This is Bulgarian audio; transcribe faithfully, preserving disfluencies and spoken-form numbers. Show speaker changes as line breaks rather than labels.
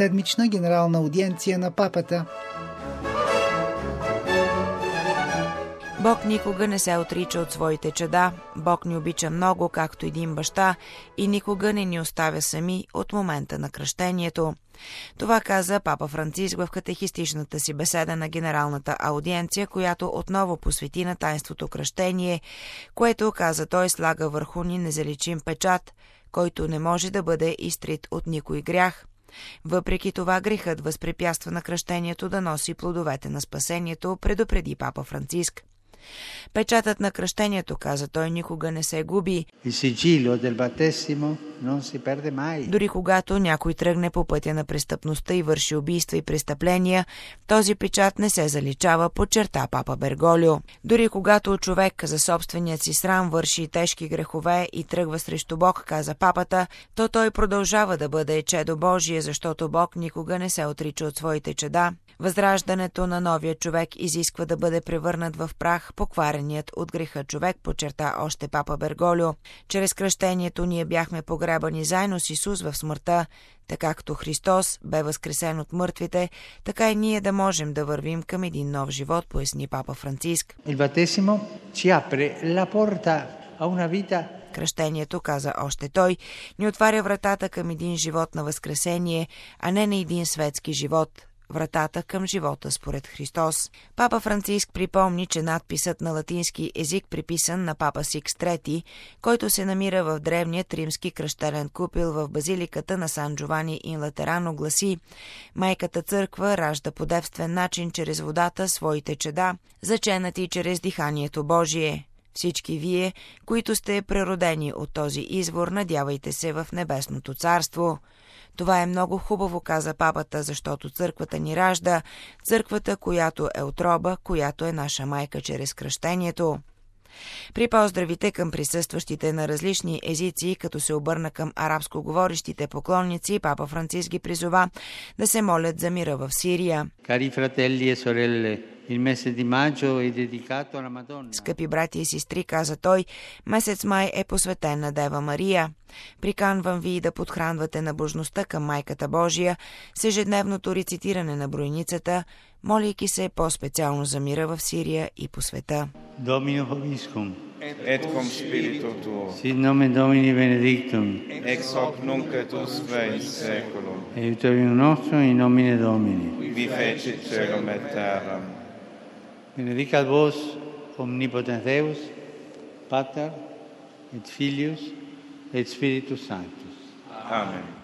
седмична генерална аудиенция на папата.
Бог никога не се отрича от своите чада, Бог ни обича много, както един баща, и никога не ни оставя сами от момента на кръщението. Това каза папа Франциск в катехистичната си беседа на Генералната аудиенция, която отново посвети на тайнството кръщение, което, каза той, слага върху ни незаличим печат, който не може да бъде изтрит от никой грях. Въпреки това, грехът възпрепятства на кръщението да носи плодовете на спасението, предупреди папа Франциск. Печатът на кръщението, каза той, никога не се губи. Дори когато някой тръгне по пътя на престъпността и върши убийства и престъпления, този печат не се заличава, подчерта папа Берголио. Дори когато човек за собственият си срам върши тежки грехове и тръгва срещу Бог, каза папата, то той продължава да бъде чедо Божие, защото Бог никога не се отрича от своите чеда. Възраждането на новия човек изисква да бъде превърнат в прах поквареният от греха човек, подчерта още папа Берголио. Чрез кръщението ние бяхме погребани заедно с Исус в смъртта, така както Христос бе възкресен от мъртвите, така и ние да можем да вървим към един нов живот, поясни папа Франциск. Кръщението, каза още той, ни отваря вратата към един живот на възкресение, а не на един светски живот. Вратата към живота според Христос. Папа Франциск припомни, че надписът на латински език, приписан на папа Сикс трети, който се намира в древният римски кръщелен купил в базиликата на Сан Джовани ин Латерано, гласи: Майката църква ражда по девствен начин чрез водата своите чеда, заченати чрез диханието Божие. Всички вие, които сте преродени от този извор, надявайте се в небесното царство. Това е много хубаво, каза папата, защото църквата ни ражда, църквата, която е отроба, която е наша майка чрез кръщението. При поздравите към присъстващите на различни езици, като се обърна към арабско говорещите поклонници, папа Франциск ги призова да се молят за мира в Сирия.
Кари фрателли и сореле, il mese di maggio è dedicato alla Madonna.
Скъпи брати и сестри, каза той, месец май е посветен на Дева Мария. Приканвам ви да подхранвате набожността към Майката Божия с ежедневното рецитиране на бройницата, молейки се по-специално за мира в Сирия и по света.
Domino vobiscum.
Et cum spiritu tuo.
Sit nomen Domini benedictum.
Ex hoc nunc et usque in saeculum.
Aiutorium nostrum in nomine Domini.
Qui fecit caelum et terram.
Benedicat vos omnipotens Deus, Pater et Filius et Spiritus Sanctus.
Amen.